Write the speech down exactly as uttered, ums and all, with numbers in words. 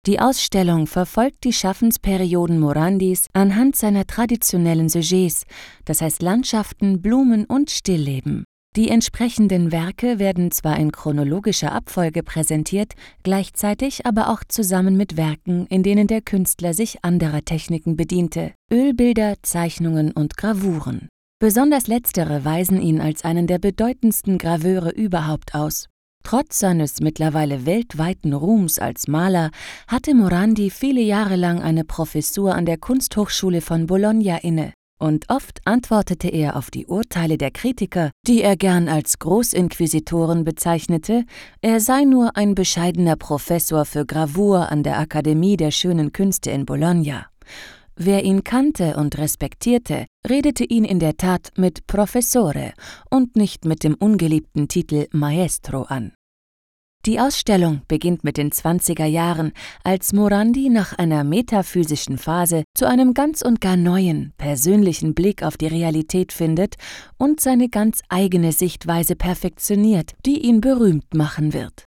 Die Ausstellung verfolgt die Schaffensperioden Morandis anhand seiner traditionellen Sujets, das heißt Landschaften, Blumen und Stillleben. Die entsprechenden Werke werden zwar in chronologischer Abfolge präsentiert, gleichzeitig aber auch zusammen mit Werken, in denen der Künstler sich anderer Techniken bediente: Ölbilder, Zeichnungen und Gravuren. Besonders letztere weisen ihn als einen der bedeutendsten Graveure überhaupt aus. Trotz seines mittlerweile weltweiten Ruhms als Maler hatte Morandi viele Jahre lang eine Professur an der Kunsthochschule von Bologna inne. Und oft antwortete er auf die Urteile der Kritiker, die er gern als Großinquisitoren bezeichnete, er sei nur ein bescheidener Professor für Gravur an der Akademie der schönen Künste in Bologna. Wer ihn kannte und respektierte, redete ihn in der Tat mit Professore und nicht mit dem ungeliebten Titel Maestro an. Die Ausstellung beginnt mit den zwanziger Jahren, als Morandi nach einer metaphysischen Phase zu einem ganz und gar neuen, persönlichen Blick auf die Realität findet und seine ganz eigene Sichtweise perfektioniert, die ihn berühmt machen wird.